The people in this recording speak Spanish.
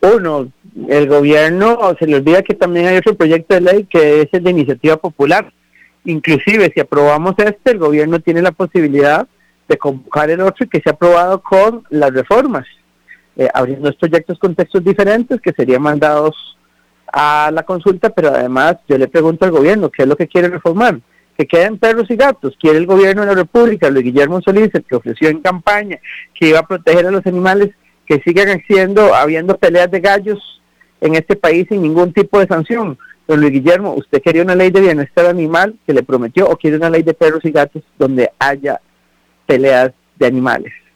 Uno, el gobierno se le olvida que también hay otro proyecto de ley que es el de iniciativa popular. Inclusive si aprobamos el gobierno tiene la posibilidad de convocar el otro y que sea aprobado con las reformas, abriendo los proyectos con textos diferentes que serían mandados a la consulta, pero además yo le pregunto al gobierno, ¿qué es lo que quiere reformar? Que queden perros y gatos. Quiere el gobierno de la República, Luis Guillermo Solís, el que ofreció en campaña que iba a proteger a los animales, que sigan habiendo peleas de gallos en este país sin ningún tipo de sanción. Don Luis Guillermo, ¿usted quería una ley de bienestar animal que le prometió o quiere una ley de perros y gatos donde haya peleas de animales?